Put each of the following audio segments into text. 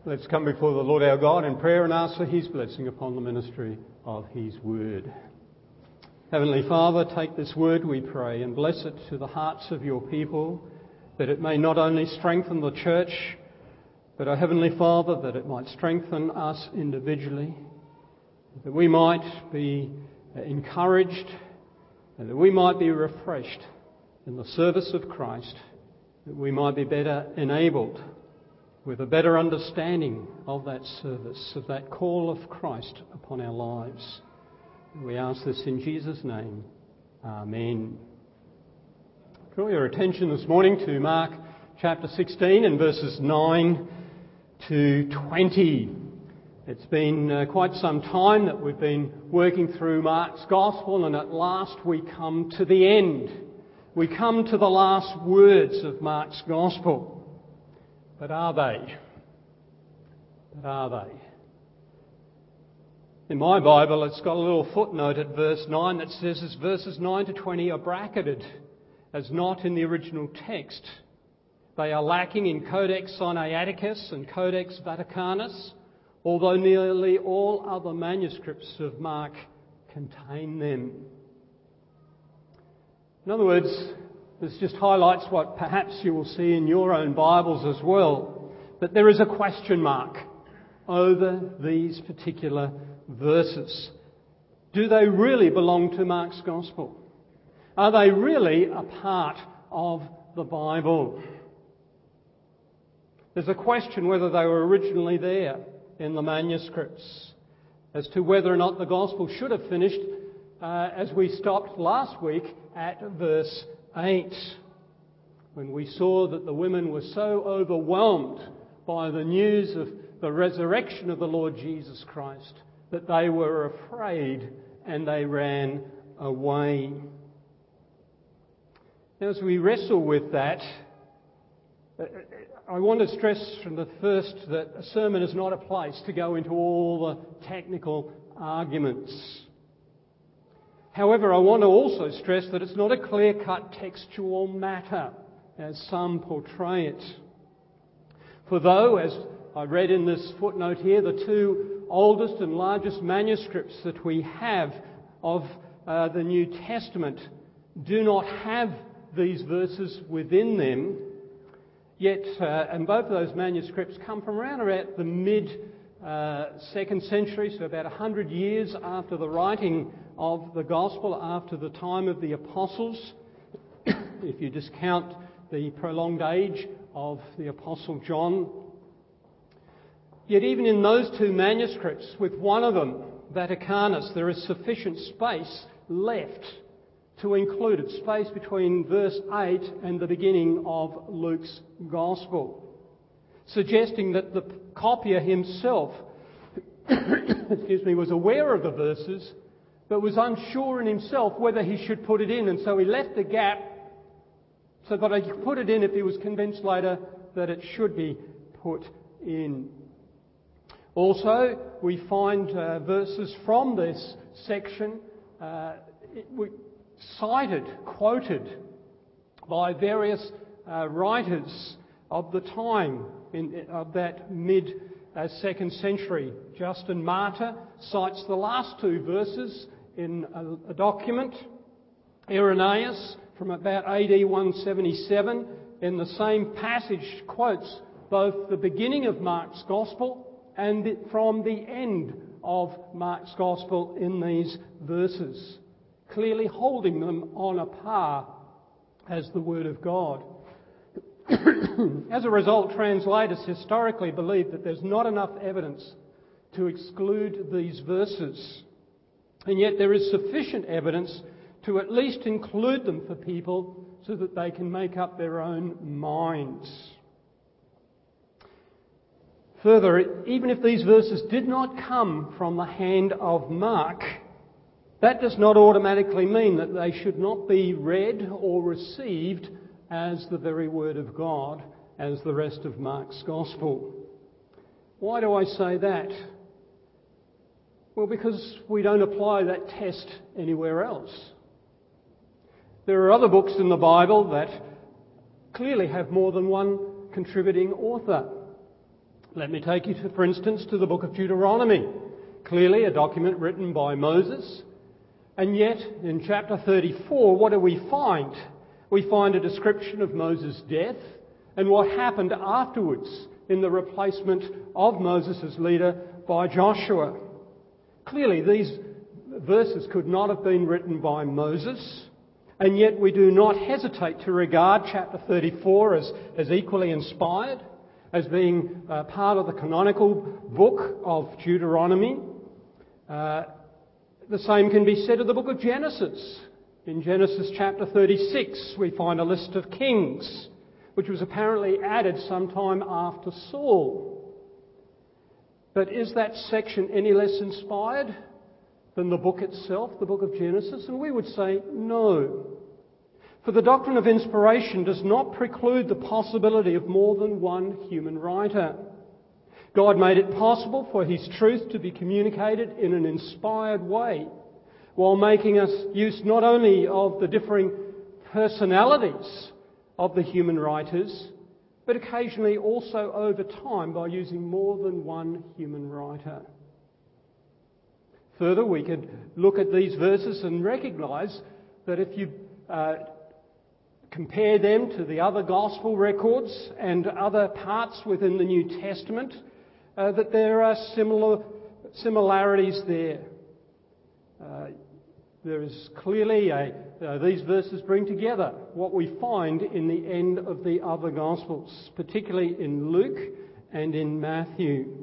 Let's come before the Lord our God in prayer and ask for His blessing upon the ministry of His Word. Heavenly Father, take this Word, we pray, and bless it to the hearts of your people, that it may not only strengthen the church, but, our Heavenly Father, that it might strengthen us individually, that we might be encouraged, and that we might be refreshed in the service of Christ, that we might be better enabled with a better understanding of that service, of that call of Christ upon our lives. We ask this in Jesus' name. Amen. Draw your attention this morning to Mark chapter 16 and verses 9 to 20. It's been quite some time that we've been working through Mark's Gospel, and at last we come to the end. We come to the last words of Mark's Gospel. But are they? In my Bible, it's got a little footnote at verse 9 that says verses 9 to 20 are bracketed as not in the original text. They are lacking in Codex Sinaiticus and Codex Vaticanus, although nearly all other manuscripts of Mark contain them. In other words, this just highlights what perhaps you will see in your own Bibles as well, that there is a question mark over these particular verses. Do they really belong to Mark's Gospel? Are they really a part of the Bible? There's a question whether they were originally there in the manuscripts, as to whether or not the Gospel should have finished as we stopped last week at verse 8, when we saw that the women were so overwhelmed by the news of the resurrection of the Lord Jesus Christ that they were afraid and they ran away. Now, as we wrestle with that, I want to stress from the first that a sermon is not a place to go into all the technical arguments. However, I want to also stress that it's not a clear-cut textual matter, as some portray it. For though, as I read in this footnote here, the two oldest and largest manuscripts that we have of the New Testament do not have these verses within them, yet, and both of those manuscripts come from around about the mid-2nd century, so about 100 years after the writing of the Gospel, after the time of the Apostles, if you discount the prolonged age of the Apostle John. Yet even in those two manuscripts, with one of them, Vaticanus, there is sufficient space left to include it, space between verse 8 and the beginning of Luke's Gospel, suggesting that the copier himself was aware of the verses, but was unsure in himself whether he should put it in, and so he left a gap so that he could put it in if he was convinced later that it should be put in. Also, we find verses from this section cited, quoted by various writers of the time of that mid-2nd century. Justin Martyr cites the last two verses in a document. Irenaeus, from about AD 177, in the same passage quotes both the beginning of Mark's Gospel and from the end of Mark's Gospel in these verses, clearly holding them on a par as the Word of God. As a result, translators historically believe that there's not enough evidence to exclude these verses. And yet there is sufficient evidence to at least include them for people so that they can make up their own minds. Further, even if these verses did not come from the hand of Mark, that does not automatically mean that they should not be read or received as the very Word of God, as the rest of Mark's Gospel. Why do I say that? Well, because we don't apply that test anywhere else. There are other books in the Bible that clearly have more than one contributing author. Let me take you, for instance, to the book of Deuteronomy. Clearly a document written by Moses. And yet, in chapter 34, what do we find? We find a description of Moses' death and what happened afterwards in the replacement of Moses as leader by Joshua. Clearly, these verses could not have been written by Moses, and yet we do not hesitate to regard chapter 34 as equally inspired, as being part of the canonical book of Deuteronomy. The same can be said of the book of Genesis. In Genesis chapter 36, we find a list of kings, which was apparently added sometime after Saul. But is that section any less inspired than the book itself, the book of Genesis? And we would say no. For the doctrine of inspiration does not preclude the possibility of more than one human writer. God made it possible for His truth to be communicated in an inspired way, while making us use not only of the differing personalities of the human writers, but occasionally also over time by using more than one human writer. Further, we could look at these verses and recognise that if you compare them to the other gospel records and other parts within the New Testament, that there are similarities there. There is clearly these verses bring together what we find in the end of the other Gospels, particularly in Luke and in Matthew.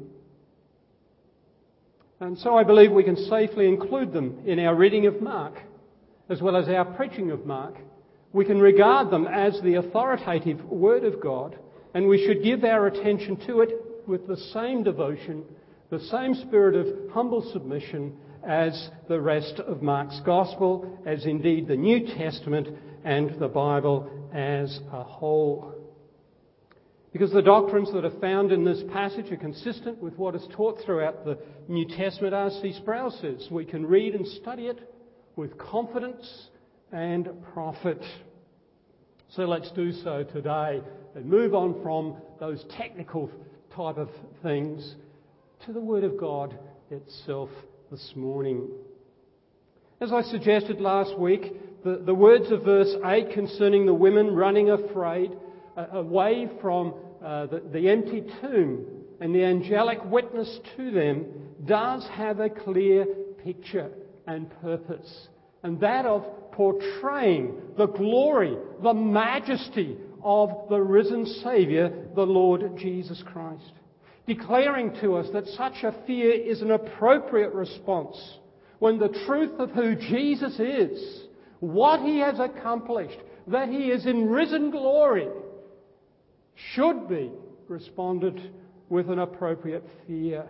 And so I believe we can safely include them in our reading of Mark, as well as our preaching of Mark. We can regard them as the authoritative Word of God, and we should give our attention to it with the same devotion, the same spirit of humble submission as the rest of Mark's Gospel, as indeed the New Testament and the Bible as a whole. Because the doctrines that are found in this passage are consistent with what is taught throughout the New Testament, R.C. Sproul says. We can read and study it with confidence and profit. So let's do so today and move on from those technical type of things to the Word of God itself this morning. As I suggested last week, the words of verse 8 concerning the women running afraid away from the empty tomb and the angelic witness to them does have a clear picture and purpose, and that of portraying the glory, the majesty of the risen Saviour, the Lord Jesus Christ. Declaring to us that such a fear is an appropriate response when the truth of who Jesus is, what He has accomplished, that He is in risen glory, should be responded with an appropriate fear.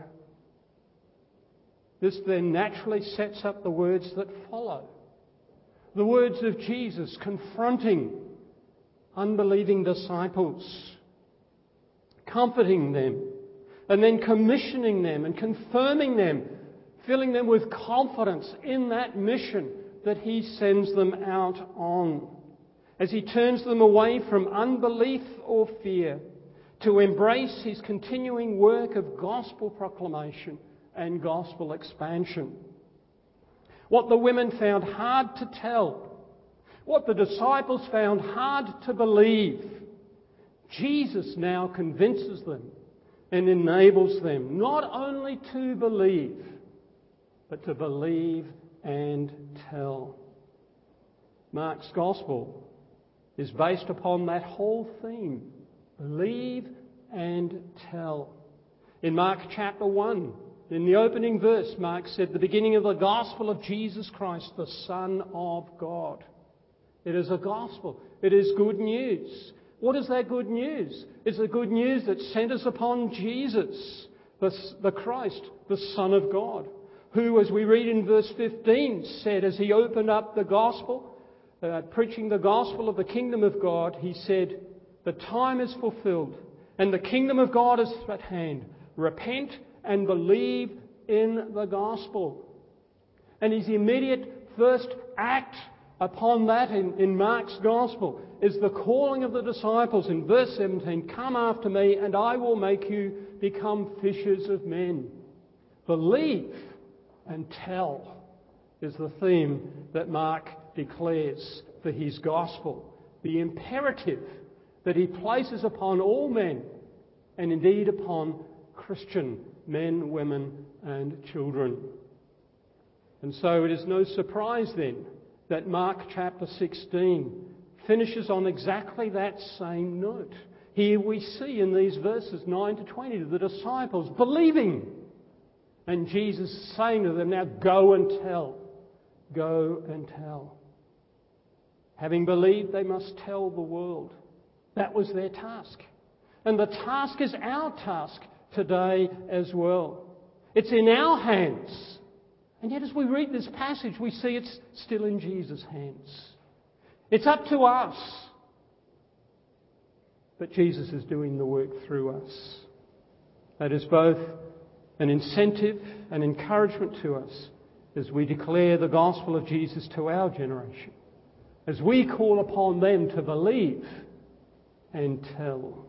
This then naturally sets up the words that follow. The words of Jesus confronting unbelieving disciples, comforting them, and then commissioning them and confirming them, filling them with confidence in that mission that He sends them out on, as He turns them away from unbelief or fear to embrace His continuing work of gospel proclamation and gospel expansion. What the women found hard to tell, what the disciples found hard to believe, Jesus now convinces them and enables them not only to believe, but to believe and tell. Mark's Gospel is based upon that whole theme, believe and tell. In Mark chapter 1, in the opening verse, Mark said, the beginning of the gospel of Jesus Christ, the Son of God. It is a gospel. It is good news. What is that good news? It's the good news that centres upon Jesus, the Christ, the Son of God, who, as we read in verse 15, said as He opened up the gospel, preaching the gospel of the kingdom of God, He said, the time is fulfilled and the kingdom of God is at hand. Repent and believe in the gospel. And His immediate first act Upon that, in Mark's Gospel, is the calling of the disciples in verse 17, "Come after me, and I will make you become fishers of men." Believe and tell is the theme that Mark declares for his Gospel. The imperative that he places upon all men, and indeed upon Christian men, women, and children. And so it is no surprise then that Mark chapter 16 finishes on exactly that same note. Here we see in these verses 9 to 20 the disciples believing, and Jesus saying to them, "Now go and tell. Go and tell." Having believed, they must tell the world. That was their task. And the task is our task today as well. It's in our hands. And yet as we read this passage, we see it's still in Jesus' hands. It's up to us. But Jesus is doing the work through us. That is both an incentive and encouragement to us as we declare the gospel of Jesus to our generation, as we call upon them to believe and tell.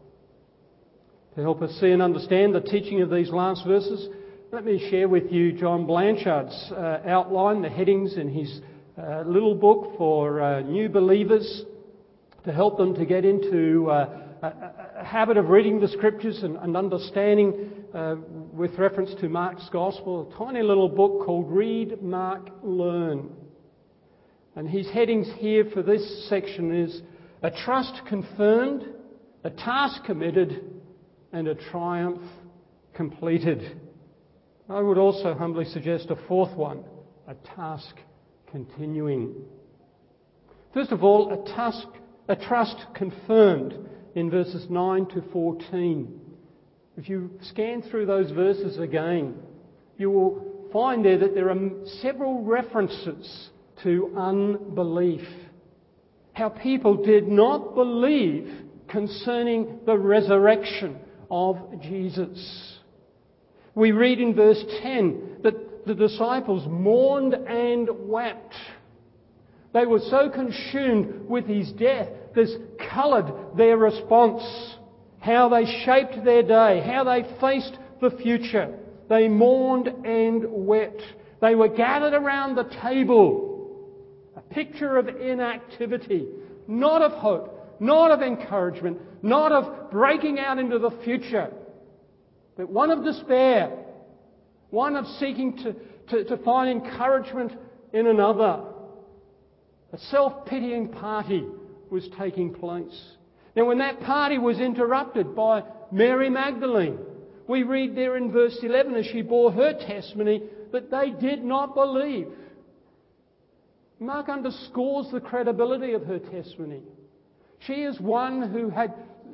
To help us see and understand the teaching of these last verses, let me share with you John Blanchard's outline, the headings in his little book for new believers to help them to get into a habit of reading the Scriptures and understanding with reference to Mark's Gospel, a tiny little book called Read, Mark, Learn. And his headings here for this section is a trust confirmed, a task committed, and a triumph completed. I would also humbly suggest a fourth one, a task continuing. First of all, a trust confirmed in verses 9 to 14. If you scan through those verses again, you will find there that there are several references to unbelief. How people did not believe concerning the resurrection of Jesus. We read in verse 10 that the disciples mourned and wept. They were so consumed with his death, this coloured their response, how they shaped their day, how they faced the future. They mourned and wept. They were gathered around the table, a picture of inactivity, not of hope, not of encouragement, not of breaking out into the future, but one of despair, one of seeking to find encouragement in another. A self-pitying party was taking place. Now, when that party was interrupted by Mary Magdalene, we read there in verse 11 as she bore her testimony that they did not believe. Mark underscores the credibility of her testimony. She is one who had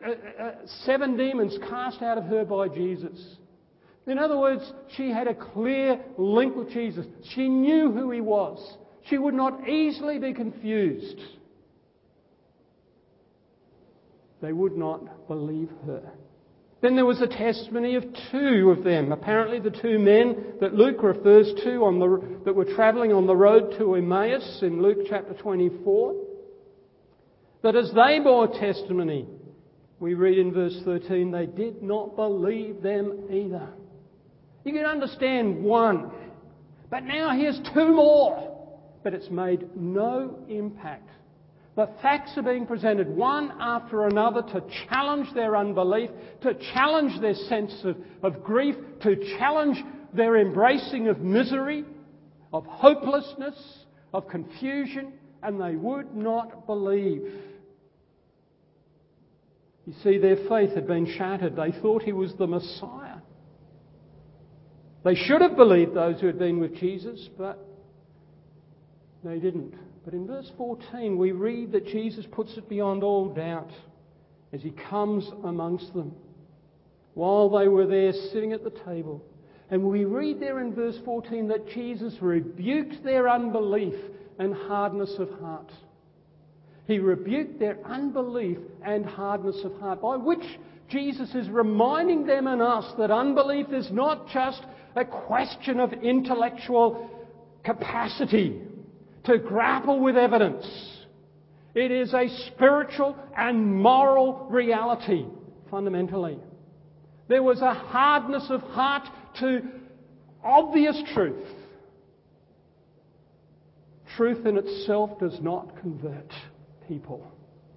7 demons cast out of her by Jesus. In other words, she had a clear link with Jesus. She knew who he was. She would not easily be confused. They would not believe her. Then there was a testimony of 2 of them, apparently the 2 men that Luke refers to that were travelling on the road to Emmaus in Luke chapter 24. That as they bore testimony, we read in verse 13, they did not believe them either. You can understand one, but now here's 2 more. But it's made no impact. The facts are being presented one after another to challenge their unbelief, to challenge their sense of grief, to challenge their embracing of misery, of hopelessness, of confusion, and they would not believe. You see, their faith had been shattered. They thought he was the Messiah. They should have believed those who had been with Jesus, but they didn't. But in verse 14 we read that Jesus puts it beyond all doubt as he comes amongst them while they were there sitting at the table. And we read there in verse 14 that Jesus rebuked their unbelief and hardness of heart. He rebuked their unbelief and hardness of heart, by which Jesus is reminding them and us that unbelief is not just a question of intellectual capacity to grapple with evidence. It is a spiritual and moral reality, fundamentally. There was a hardness of heart to obvious truth. Truth in itself does not convert people.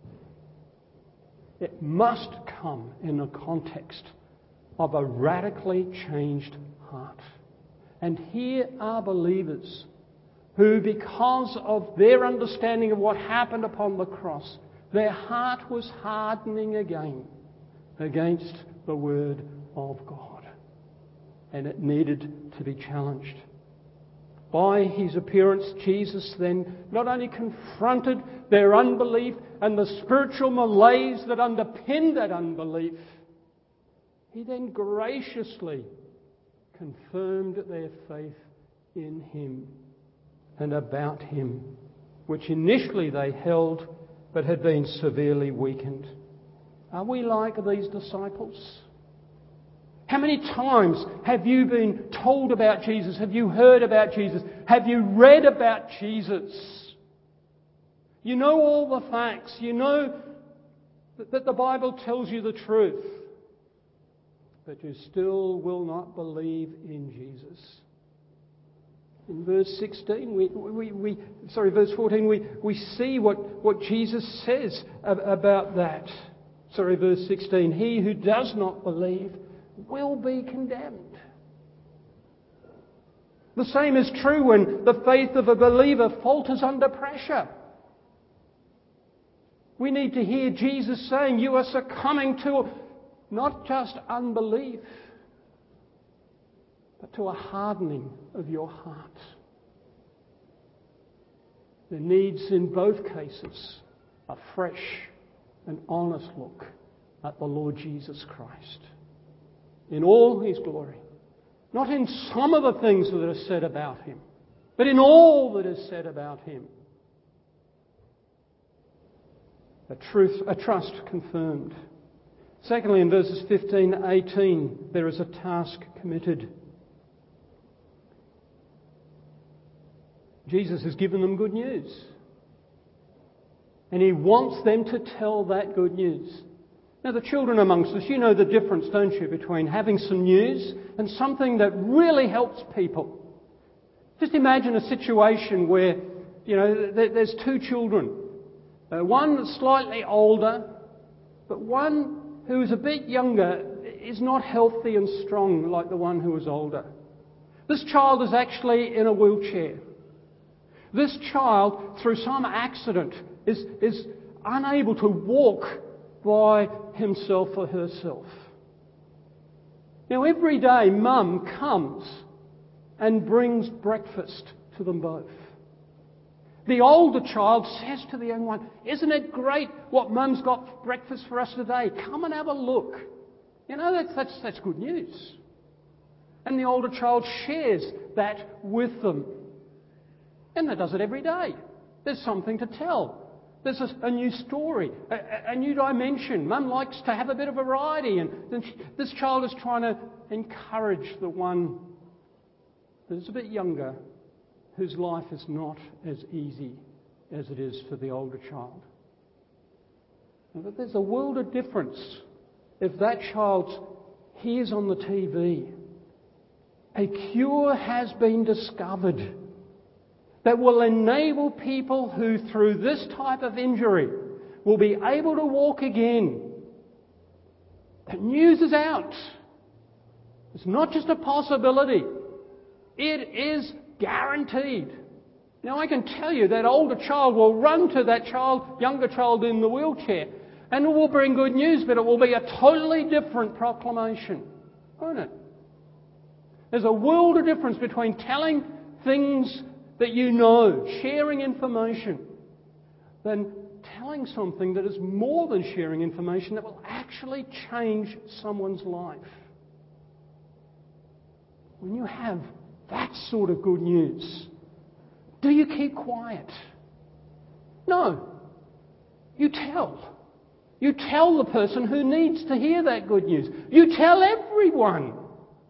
It must come in the context of a radically changed heart. And here are believers who, because of their understanding of what happened upon the cross, their heart was hardening again against the Word of God. And it needed to be challenged. By His appearance, Jesus then not only confronted their unbelief and the spiritual malaise that underpinned that unbelief, He then graciously confirmed their faith in Him and about Him, which initially they held but had been severely weakened. Are we like these disciples? How many times have you been told about Jesus? Have you heard about Jesus? Have you read about Jesus? You know all the facts. You know that the Bible tells you the truth. But you still will not believe in Jesus. In verse 14, we see what Jesus says about that. Verse 16, he who does not believe will be condemned. The same is true when the faith of a believer falters under pressure. We need to hear Jesus saying, you are succumbing to not just unbelief, but to a hardening of your heart. There needs in both cases a fresh and honest look at the Lord Jesus Christ in all His glory. Not in some of the things that are said about Him, but in all that is said about Him. A trust confirmed. Secondly, in verses 15 to 18, there is a task committed. Jesus has given them good news. And He wants them to tell that good news. Now, the children amongst us, you know the difference, don't you, between having some news and something that really helps people. Just imagine a situation where, there's two children. One that's slightly older, but one who is a bit younger is not healthy and strong like the one who is older. This child is actually in a wheelchair. This child, through some accident, is unable to walk by himself or herself. Now, every day, Mum comes and brings breakfast to them both. The older child says to the young one, isn't it great what Mum's got for breakfast for us today? Come and have a look. That's good news. And the older child shares that with them. And that does it every day. There's something to tell. There's a new story, a new dimension. Mum likes to have a bit of variety, and this child is trying to encourage the one that's a bit younger, whose life is not as easy as it is for the older child. But there's a world of difference if that child hears on the TV, a cure has been discovered that will enable people who, through this type of injury, will be able to walk again. The news is out. It's not just a possibility. It is guaranteed. Now, I can tell you that older child will run to that younger child in the wheelchair, and it will bring good news, but it will be a totally different proclamation, won't it? There's a world of difference between telling things that you know, sharing information, than telling something that is more than sharing information that will actually change someone's life. When you have that sort of good news, do you keep quiet? No. You tell. You tell the person who needs to hear that good news. You tell everyone.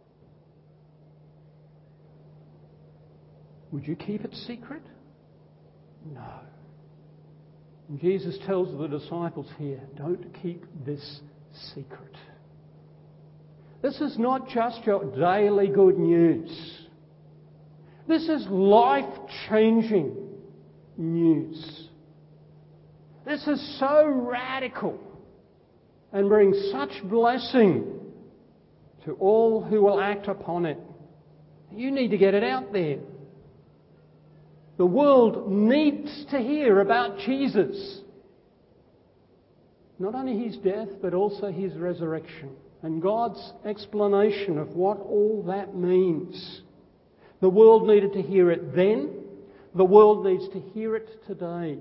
Would you keep it secret? No. And Jesus tells the disciples here, don't keep this secret. This is not just your daily good news. This is life-changing news. This is so radical and brings such blessing to all who will act upon it. You need to get it out there. The world needs to hear about Jesus. Not only his death, but also his resurrection. And God's explanation of what all that means. The world needed to hear it then. The world needs to hear it today.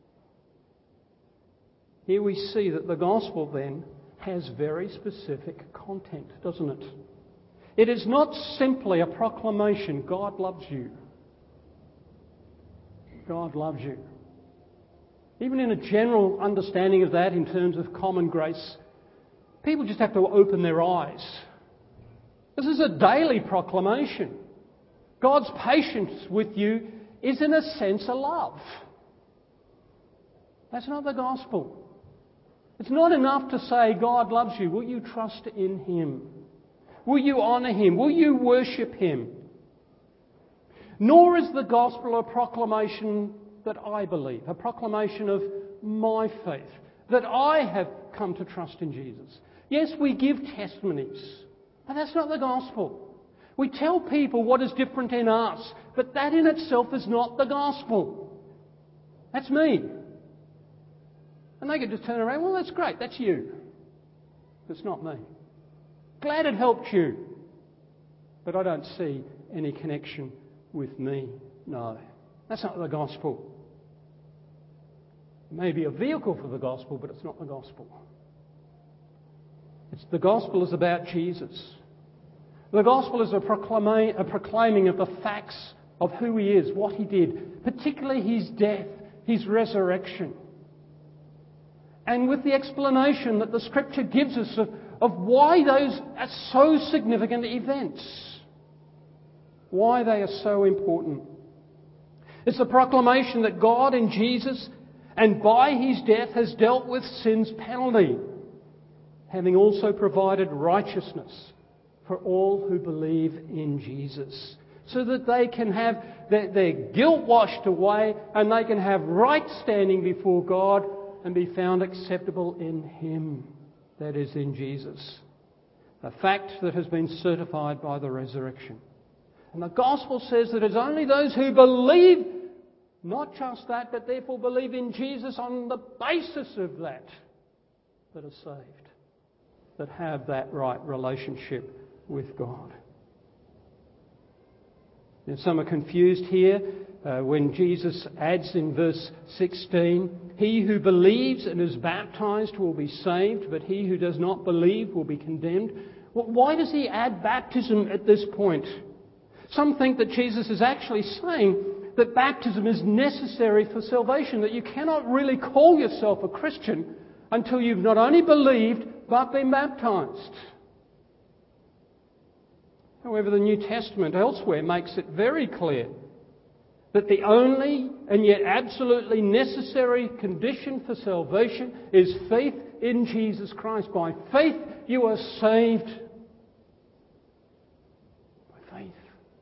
Here we see that the gospel then has very specific content, doesn't it? It is not simply a proclamation, God loves you. God loves you. Even in a general understanding of that in terms of common grace, people just have to open their eyes. This is a daily proclamation. God's patience with you is in a sense a love. That's not the gospel. It's not enough to say God loves you. Will you trust in him? Will you honour him? Will you worship him? Nor is the gospel a proclamation that I believe, a proclamation of my faith, that I have come to trust in Jesus. Yes, we give testimonies, but that's not the gospel. We tell people what is different in us, but that in itself is not the gospel. That's me. And they could just turn around, well, that's great, that's you. It's not me. Glad it helped you, but I don't see any connection with me. No, that's not the gospel. It may be a vehicle for the gospel, but it's not the gospel. The gospel is about Jesus. The gospel is a proclaiming of the facts of who he is, what he did, particularly his death, his resurrection. And with the explanation that the Scripture gives us of why those are so significant events. Why they are so important. It's a proclamation that God in Jesus and by his death has dealt with sin's penalty, having also provided righteousness for all who believe in Jesus, so that they can have their guilt washed away and they can have right standing before God and be found acceptable in him, that is, in Jesus. A fact that has been certified by the resurrection. And the gospel says that it's only those who believe, not just that, but therefore believe in Jesus on the basis of that are saved, that have that right relationship with God. Now, some are confused here when Jesus adds in verse 16, he who believes and is baptized will be saved, but he who does not believe will be condemned. Well, why does he add baptism at this point? Some think that Jesus is actually saying that baptism is necessary for salvation, that you cannot really call yourself a Christian until you've not only believed but been baptized. However, the New Testament elsewhere makes it very clear that the only and yet absolutely necessary condition for salvation is faith in Jesus Christ. By faith you are saved. By faith.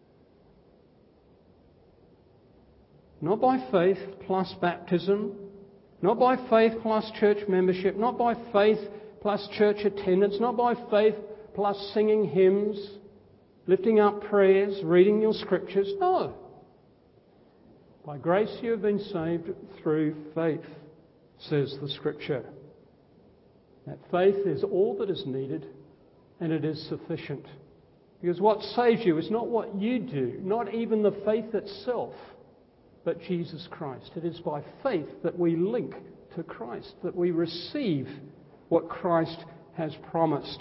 Not by faith plus baptism, not by faith plus church membership, not by faith plus church attendance, not by faith plus singing hymns, lifting up prayers, reading your scriptures. No. By grace you have been saved through faith, says the Scripture. That faith is all that is needed, and it is sufficient. Because what saves you is not what you do, not even the faith itself, but Jesus Christ. It is by faith that we link to Christ, that we receive what Christ has promised.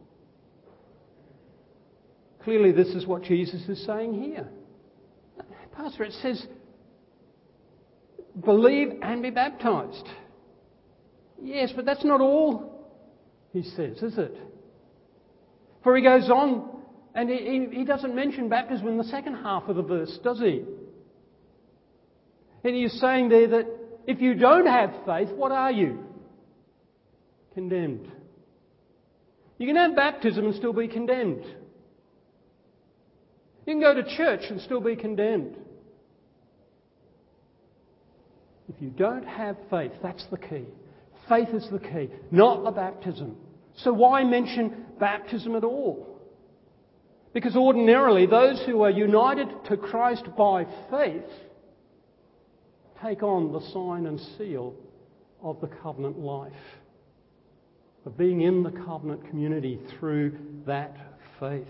Clearly, this is what Jesus is saying here. Pastor, it says, believe and be baptized. Yes, but that's not all he says, is it? For he goes on, and he doesn't mention baptism in the second half of the verse, does he? And he's saying there that if you don't have faith, what are you? Condemned. You can have baptism and still be condemned. You can go to church and still be condemned. If you don't have faith, that's the key. Faith is the key, not the baptism. So why mention baptism at all? Because ordinarily those who are united to Christ by faith take on the sign and seal of the covenant life, of being in the covenant community through that faith.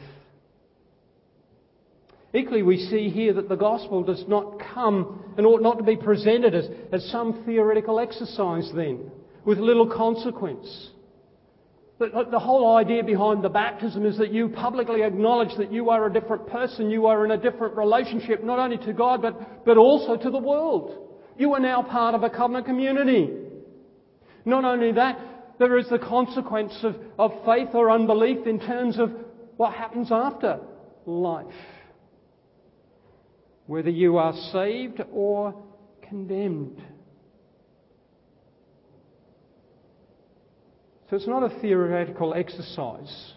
Equally, we see here that the gospel does not come and ought not to be presented as some theoretical exercise then, with little consequence. The whole idea behind the baptism is that you publicly acknowledge that you are a different person, you are in a different relationship, not only to God, but also to the world. You are now part of a covenant community. Not only that, there is the consequence of faith or unbelief in terms of what happens after life. Whether you are saved or condemned. So it's not a theoretical exercise.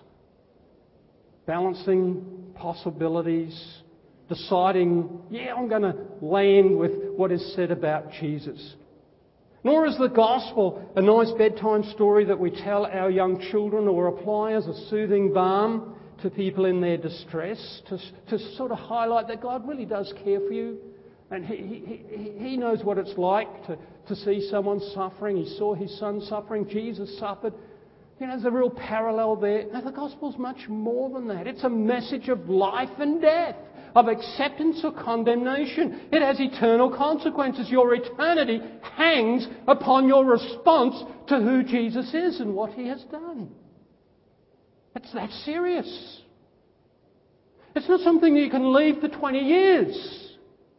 Balancing possibilities, deciding, I'm going to land with what is said about Jesus. Nor is the gospel a nice bedtime story that we tell our young children or apply as a soothing balm to people in their distress, to sort of highlight that God really does care for you. And He knows what it's like to see someone suffering. He saw His Son suffering. Jesus suffered. There's a real parallel there. Now, the gospel's much more than that. It's a message of life and death, of acceptance or condemnation. It has eternal consequences. Your eternity hangs upon your response to who Jesus is and what He has done. It's that serious. It's not something that you can leave for 20 years.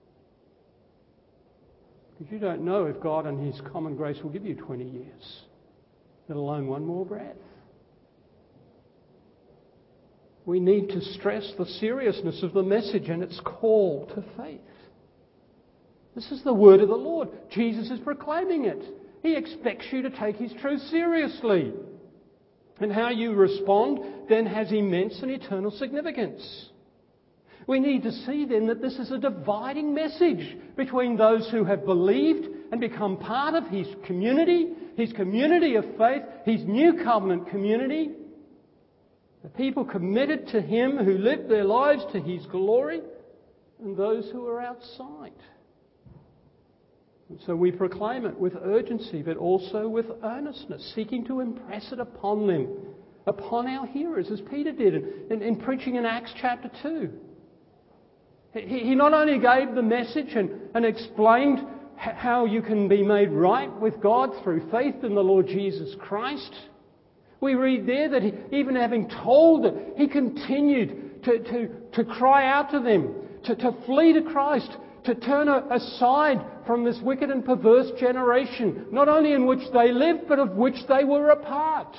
Because you don't know if God and His common grace will give you 20 years, let alone one more breath. We need to stress the seriousness of the message and its call to faith. This is the word of the Lord. Jesus is proclaiming it. He expects you to take His truth seriously. And how you respond then has immense and eternal significance. We need to see then that this is a dividing message between those who have believed and become part of His community of faith, His new covenant community, the people committed to Him who live their lives to His glory, and those who are outside. And so we proclaim it with urgency, but also with earnestness, seeking to impress it upon them, upon our hearers, as Peter did in preaching in Acts chapter 2. He not only gave the message and explained how you can be made right with God through faith in the Lord Jesus Christ. We read there that even having told it, He continued to cry out to them, to flee to Christ, to turn aside from this wicked and perverse generation, not only in which they lived, but of which they were a part.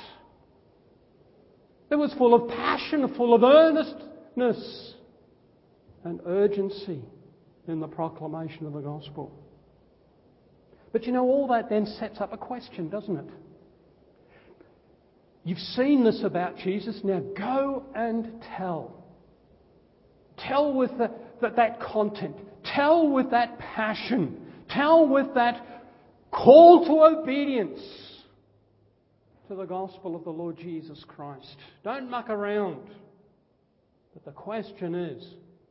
It was full of passion, full of earnestness and urgency in the proclamation of the gospel. But all that then sets up a question, doesn't it? You've seen this about Jesus, now go and tell. Tell with that content. Tell with that passion. Tell with that call to obedience to the gospel of the Lord Jesus Christ. Don't muck around. But the question is,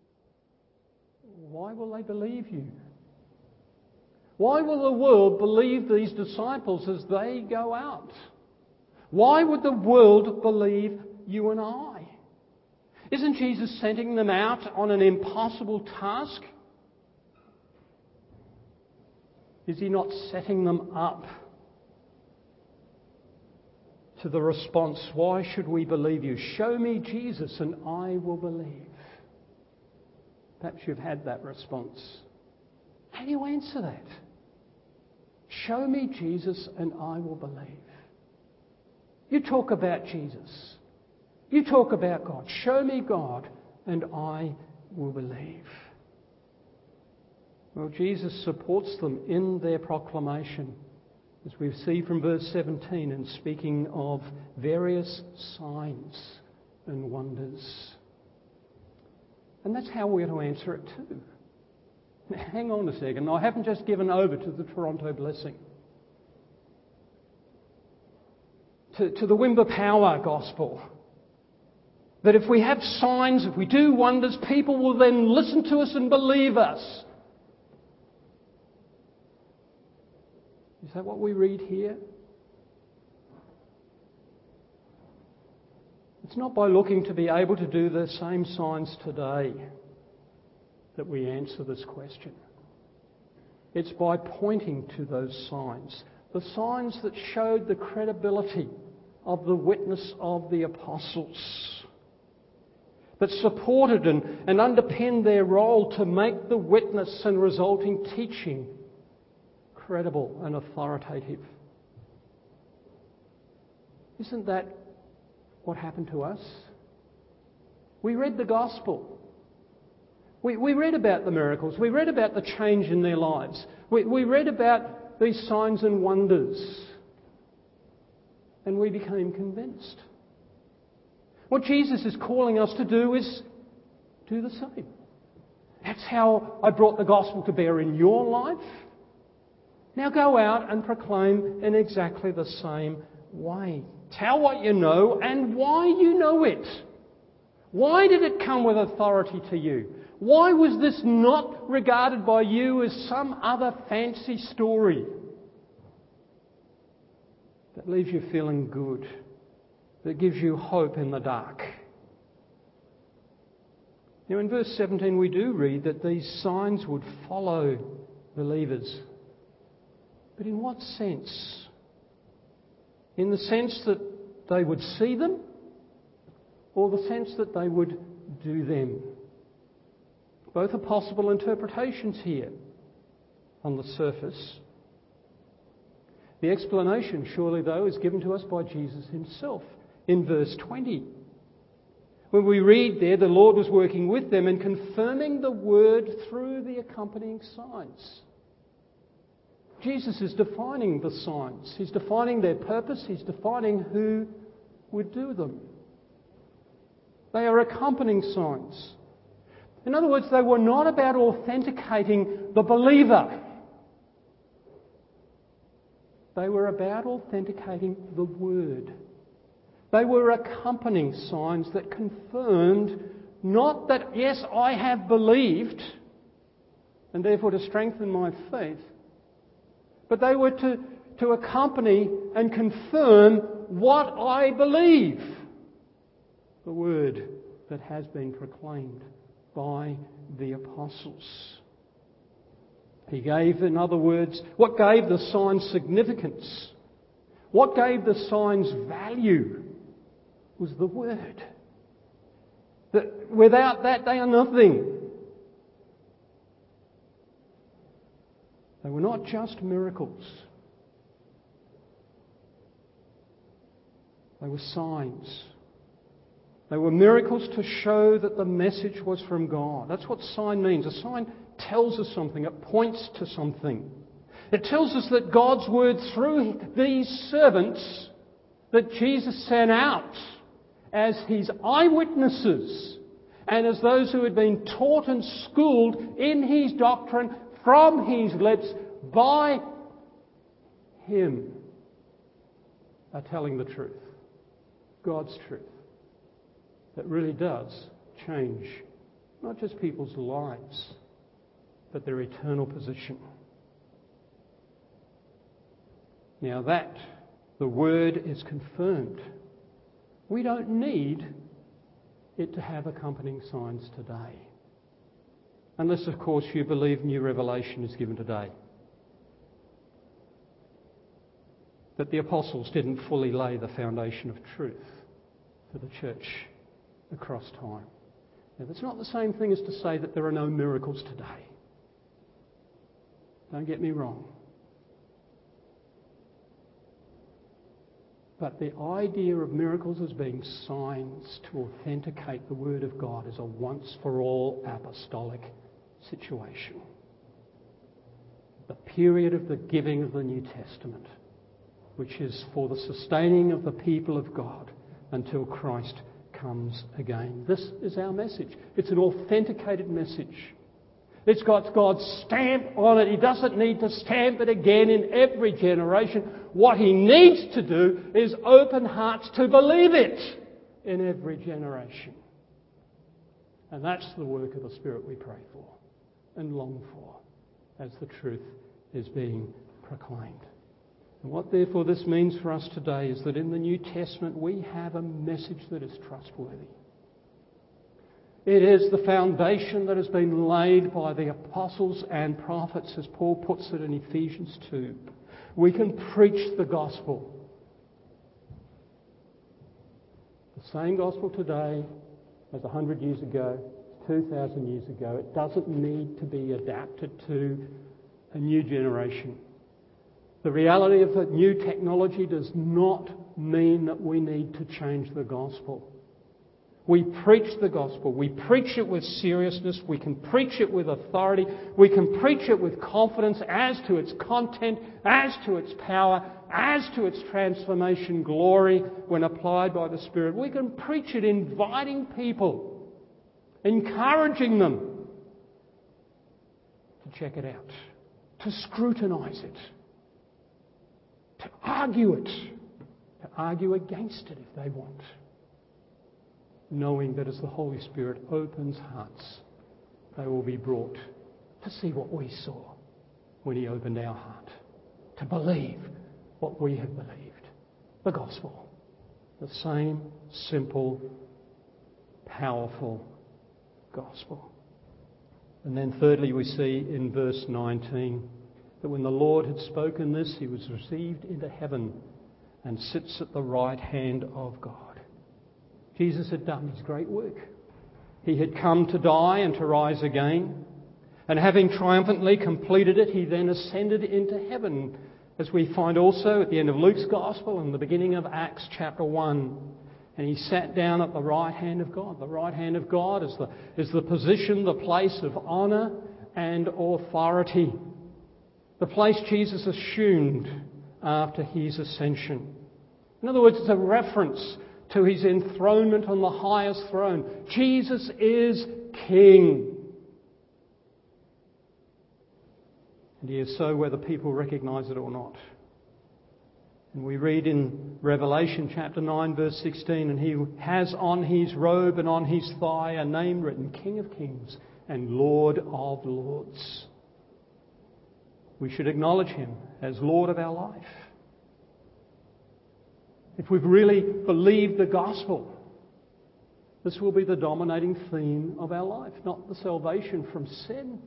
why will they believe you? Why will the world believe these disciples as they go out? Why would the world believe you and I? Isn't Jesus sending them out on an impossible task? Is He not setting them up to the response, why should we believe you? Show me Jesus and I will believe. Perhaps you've had that response. How do you answer that? Show me Jesus and I will believe. You talk about Jesus. You talk about God. Show me God and I will believe. Well, Jesus supports them in their proclamation, as we see from verse 17, and speaking of various signs and wonders. And that's how we're to answer it too. Now, hang on a second. I haven't just given over to the Toronto blessing, to the Wimber Power gospel, that if we have signs, if we do wonders, people will then listen to us and believe us. Is that what we read here? It's not by looking to be able to do the same signs today that we answer this question. It's by pointing to those signs, the signs that showed the credibility of the witness of the apostles, that supported and underpinned their role to make the witness and resulting teaching credible and authoritative. Isn't that what happened to us? We read the gospel. We read about the miracles. We read about the change in their lives. We read about these signs and wonders. And we became convinced. What Jesus is calling us to do is do the same. That's how I brought the gospel to bear in your life. Now go out and proclaim in exactly the same way. Tell what you know and why you know it. Why did it come with authority to you? Why was this not regarded by you as some other fancy story that leaves you feeling good, that gives you hope in the dark? Now in verse 17 we do read that these signs would follow believers. But in what sense? In the sense that they would see them, or the sense that they would do them? Both are possible interpretations here on the surface. The explanation, surely though, is given to us by Jesus himself in verse 20. When we read there, the Lord was working with them and confirming the word through the accompanying signs. Jesus is defining the signs. He's defining their purpose. He's defining who would do them. They are accompanying signs. In other words, they were not about authenticating the believer. They were about authenticating the word. They were accompanying signs that confirmed not that, yes, I have believed, and therefore to strengthen my faith, but they were to accompany and confirm what I believe. The word that has been proclaimed by the apostles. He gave, in other words, what gave the signs significance, what gave the signs value was the word. That without that they are nothing. They were not just miracles. They were signs. They were miracles to show that the message was from God. That's what sign means. A sign tells us something. It points to something. It tells us that God's word through these servants that Jesus sent out as his eyewitnesses and as those who had been taught and schooled in his doctrine from his lips by him are telling the truth. God's truth. That really does change not just people's lives, but their eternal position. Now that the word is confirmed, we don't need it to have accompanying signs today. Unless, of course, you believe new revelation is given today. That the apostles didn't fully lay the foundation of truth for the church across time. Now, that's not the same thing as to say that there are no miracles today. Don't get me wrong. But the idea of miracles as being signs to authenticate the Word of God is a once-for-all apostolic situation. the period of the giving of the New Testament, which is for the sustaining of the people of God until Christ comes again. This is our message. It's an authenticated message. It's got God's stamp on it. He doesn't need to stamp it again in every generation. What He needs to do is open hearts to believe it in every generation. And that's the work of the Spirit we pray for and long for as the truth is being proclaimed. And what therefore this means for us today is that in the New Testament we have a message that is trustworthy. It is the foundation that has been laid by the apostles and prophets, as Paul puts it in Ephesians 2. We can preach the gospel. The same gospel today as 100 years ago, 2,000 years ago. It doesn't need to be adapted to a new generation. The reality of the new technology does not mean that we need to change the gospel. We preach the gospel. We preach it with seriousness. We can preach it with authority. We can preach it with confidence as to its content, as to its power, as to its transformation glory when applied by the Spirit. We can preach it inviting people, encouraging them to check it out, to scrutinise it, to argue against it if they want, knowing that as the Holy Spirit opens hearts, they will be brought to see what we saw when He opened our heart, to believe what we have believed, the gospel, the same simple, powerful gospel. And then thirdly, we see in verse 19 that when the Lord had spoken this, He was received into heaven and sits at the right hand of God. Jesus had done His great work. He had come to die and to rise again. And having triumphantly completed it, He then ascended into heaven, as we find also at the end of Luke's Gospel and the beginning of Acts chapter 1. And He sat down at the right hand of God. The right hand of God is the position, the place of honour and authority. The place Jesus assumed after His ascension. In other words, it's a reference to His enthronement on the highest throne. Jesus is King. And He is so whether people recognise it or not. And we read in Revelation chapter 9 verse 16, and He has on His robe and on His thigh a name written, King of Kings and Lord of Lords. We should acknowledge Him as Lord of our life. If we've really believed the gospel, this will be the dominating theme of our life. Not the salvation from sin,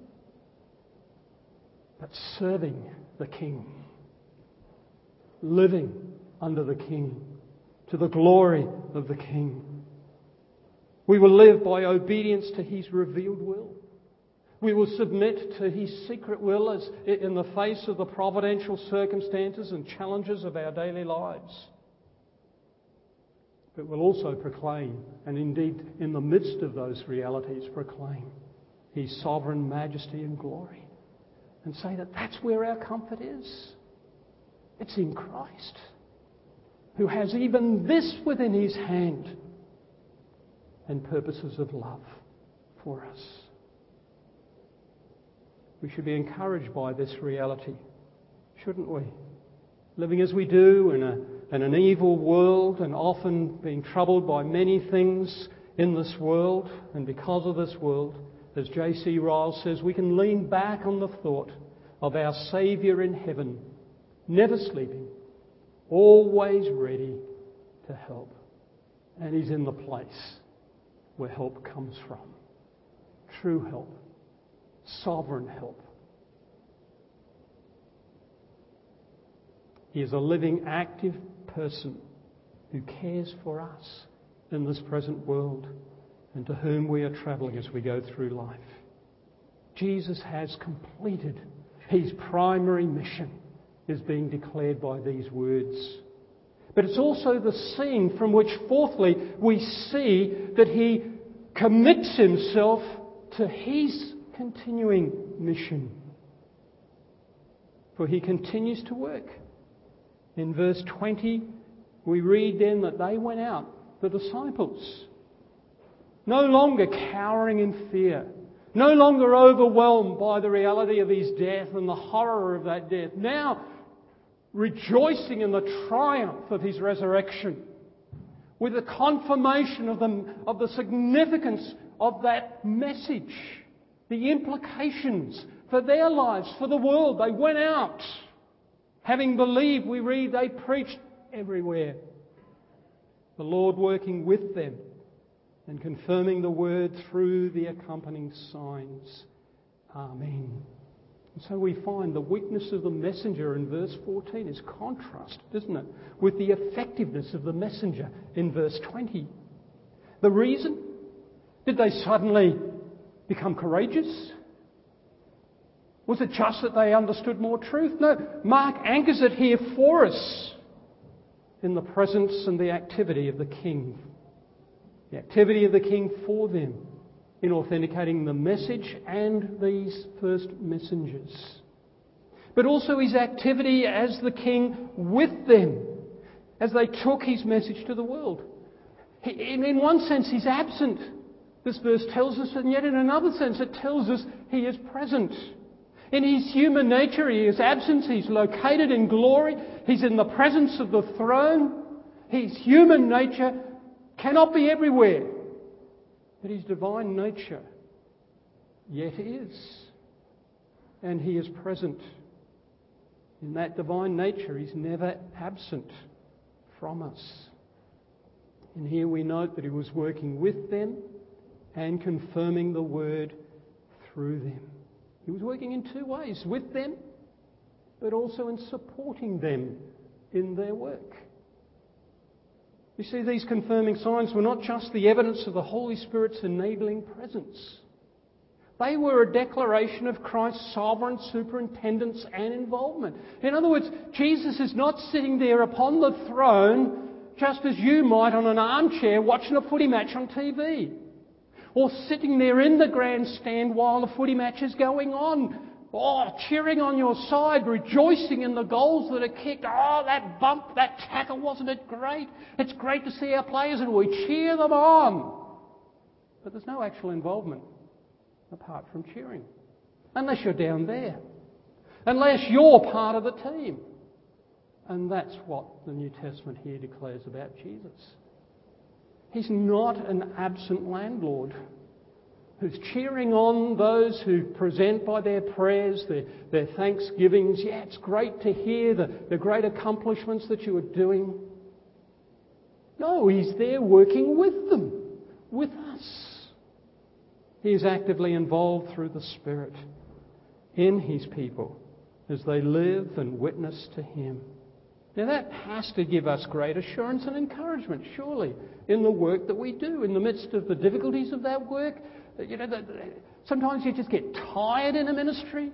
but serving the King. Living under the King, to the glory of the King. We will live by obedience to His revealed will. We will submit to His secret will as in the face of the providential circumstances and challenges of our daily lives. But we'll also proclaim, and indeed in the midst of those realities proclaim, His sovereign majesty and glory. And say that that's where our comfort is. It's in Christ, who has even this within His hand and purposes of love for us. We should be encouraged by this reality, shouldn't we? Living as we do in an evil world and often being troubled by many things in this world, and because of this world, as J.C. Ryle says, we can lean back on the thought of our Saviour in heaven, never sleeping, always ready to help. And He's in the place where help comes from. True help. Sovereign help. He is a living, active person who cares for us in this present world and to whom we are travelling as we go through life. Jesus has completed His primary mission, is being declared by these words. But it's also the scene from which, fourthly, we see that He commits Himself to His continuing mission. for he continues to work. In verse 20, we read then that they went out, the disciples, no longer cowering in fear, no longer overwhelmed by the reality of his death and the horror of that death, now rejoicing in the triumph of his resurrection, with the confirmation of the significance of that message, the implications for their lives, for the world. They went out. Having believed, we read, they preached everywhere. The Lord working with them and confirming the word through the accompanying signs. Amen. And so we find the weakness of the messenger in verse 14 is contrasted, isn't it, with the effectiveness of the messenger in verse 20. The reason? Did they suddenly become courageous? Was it just that they understood more truth? No, Mark anchors it here for us in the presence and the activity of the King. The activity of the King for them in authenticating the message and these first messengers. But also his activity as the King with them as they took his message to the world. In one sense, he's absent, this verse tells us, and yet in another sense it tells us he is present. In his human nature, he is absent. He's located in glory. He's in the presence of the throne. His human nature cannot be everywhere. But his divine nature yet is. And he is present. In that divine nature, he's never absent from us. And here we note that he was working with them and confirming the word through them. He was working in two ways, with them, but also in supporting them in their work. You see, these confirming signs were not just the evidence of the Holy Spirit's enabling presence. They were a declaration of Christ's sovereign superintendence and involvement. In other words, Jesus is not sitting there upon the throne just as you might on an armchair watching a footy match on TV. Or sitting there in the grandstand while the footy match is going on. Cheering on your side, rejoicing in the goals that are kicked. That bump, that tackle, wasn't it great? It's great to see our players and we cheer them on. But there's no actual involvement apart from cheering. Unless you're down there. Unless you're part of the team. And that's what the New Testament here declares about Jesus. He's not an absent landlord who's cheering on those who present by their prayers, their thanksgivings. Yeah, it's great to hear the great accomplishments that you are doing. No, he's there working with them, with us. He is actively involved through the Spirit in his people as they live and witness to him. Now that has to give us great assurance and encouragement, surely, in the work that we do, in the midst of the difficulties of that work. Sometimes you just get tired in a ministry,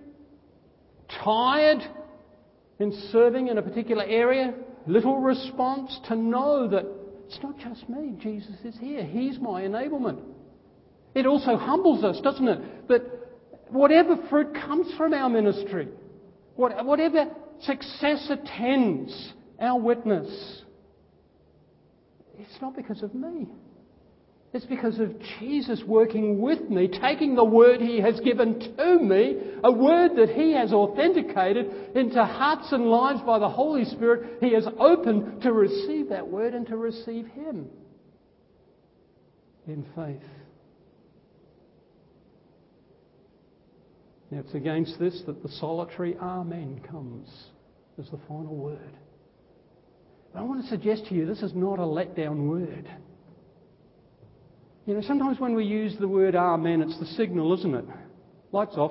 tired in serving in a particular area, little response, to know that it's not just me, Jesus is here, he's my enablement. It also humbles us, doesn't it? That whatever fruit comes from our ministry, whatever success attends our witness, it's not because of me. It's because of Jesus working with me, taking the word he has given to me, a word that he has authenticated into hearts and lives by the Holy Spirit. He has opened to receive that word and to receive him in faith. Now it's against this that the solitary Amen comes as the final word. But I want to suggest to you this is not a letdown word. You know, sometimes when we use the word Amen, it's the signal, isn't it? Lights off.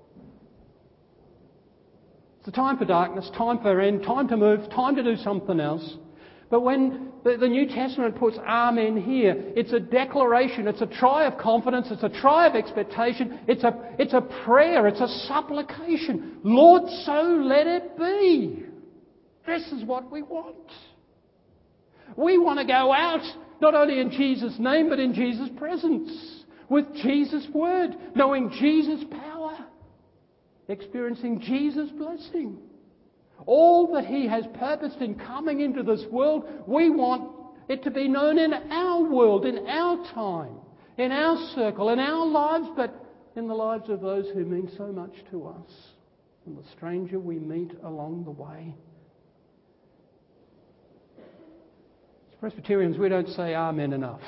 It's the time for darkness, time for end, time to move, time to do something else. But when the New Testament puts Amen here, it's a declaration, it's a cry of confidence, it's a cry of expectation, it's a prayer, it's a supplication. Lord, so let it be. This is what we want. We want to go out, not only in Jesus' name, but in Jesus' presence, with Jesus' word, knowing Jesus' power, experiencing Jesus' blessing. All that He has purposed in coming into this world, we want it to be known in our world, in our time, in our circle, in our lives, but in the lives of those who mean so much to us and the stranger we meet along the way. As Presbyterians, we don't say amen enough.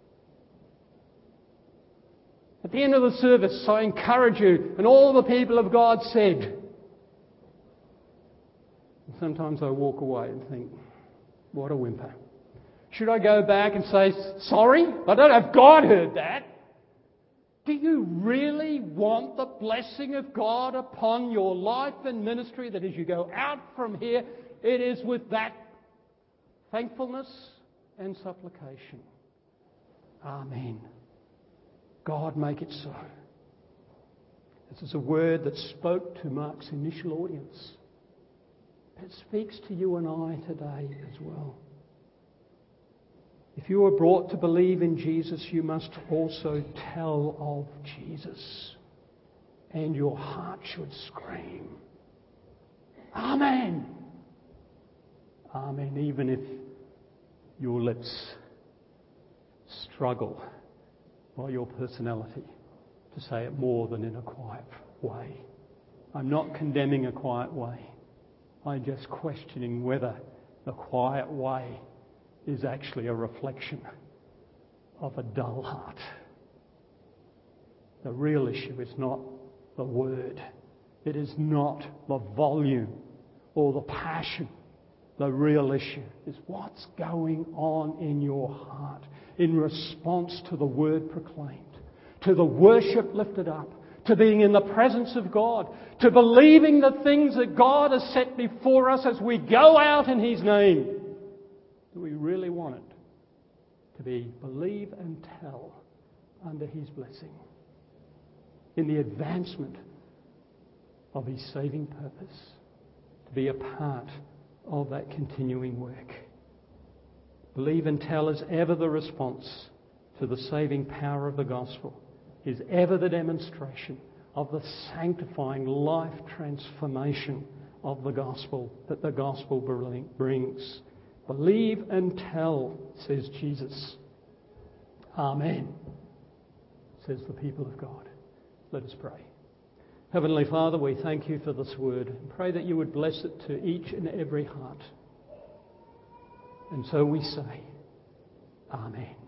At the end of the service, I encourage you, and all the people of God said. And sometimes I walk away and think, what a whimper. Should I go back and say, sorry? I don't know if God heard that. Do you really want the blessing of God upon your life and ministry, that as you go out from here, it is with that thankfulness and supplication? Amen. God, make it so. This is a word that spoke to Mark's initial audience. It speaks to you and I today as well. If you are brought to believe in Jesus, you must also tell of Jesus. And your heart should scream, Amen. Amen, even if your lips struggle by your personality to say it more than in a quiet way. I'm not condemning a quiet way. I'm just questioning whether the quiet way is actually a reflection of a dull heart. The real issue is not the word. It is not the volume or the passion. The real issue is what's going on in your heart in response to the word proclaimed, to the worship lifted up, to being in the presence of God, to believing the things that God has set before us as we go out in His name. Do we really want it to be believe and tell under His blessing in the advancement of His saving purpose, to be a part of that continuing work? Believe and tell is ever the response to the saving power of the gospel, is ever the demonstration of the sanctifying life transformation of the gospel that the gospel brings. Believe and tell, says Jesus. Amen, says the people of God. Let us pray. Heavenly Father, we thank You for this word and pray that You would bless it to each and every heart. And so we say, Amen.